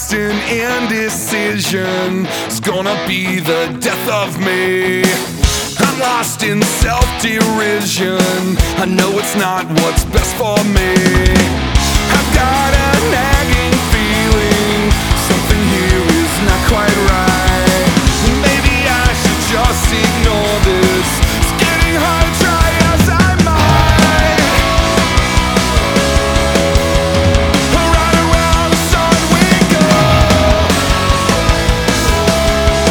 constant indecision is gonna be the death of me. I'm lost in self-derision. I know it's not what's best for me. I've got a nagging feeling something here is not quite right.